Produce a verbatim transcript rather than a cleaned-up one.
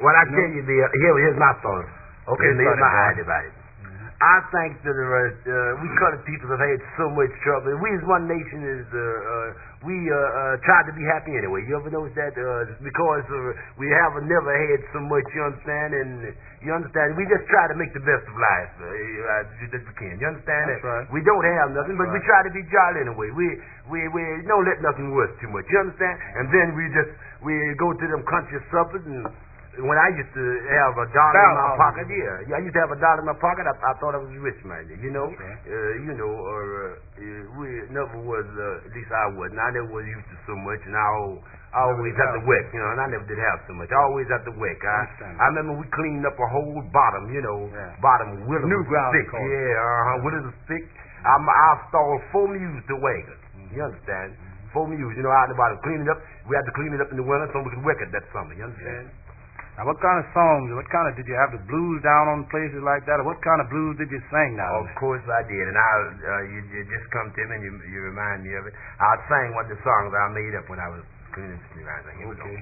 Well, I tell you, Bill, here, here's my thought. Okay, here's my Brother. idea about it. I think that uh, uh, we colored people have had so much trouble. We as one nation is uh, uh, we uh, uh, tried to be happy anyway. You ever notice that? Uh, because uh, we have never had so much. You understand? And you understand? We just try to make the best of life uh, uh, that we can. You understand? That's right. We don't have nothing, That's but right. we try to be jolly anyway. We we we don't let nothing worse too much. You understand? And then we just we go to them country suppers and. When I used to have a dollar in my pocket, yeah, I used to have a dollar in my pocket. I, I thought I was rich, man. You know, right. uh, you know, or uh, we never was. Uh, at least I wasn't. I never was used to so much, and I, I always had to work. You know, and I never did have so much. I always had to work. I, I remember we cleaned up a whole bottom. You know, yeah. bottom with New ground thick. Yeah, uh-huh, with a thick. I, I installed four mules to wagon. Mm-hmm. You understand? Mm-hmm. Four mules. You know, out in the bottom, clean it up. We had to clean it up in the winter so we could work it that summer. You understand? Yeah. Now, what kind of songs, what kind of, did you have the blues down on places like that, or what kind of blues did you sing now? Of course I did, and I, uh, you, you just come to me and you, you remind me of it. I sang one of the songs I made up when I was cleaning the street. Here we go.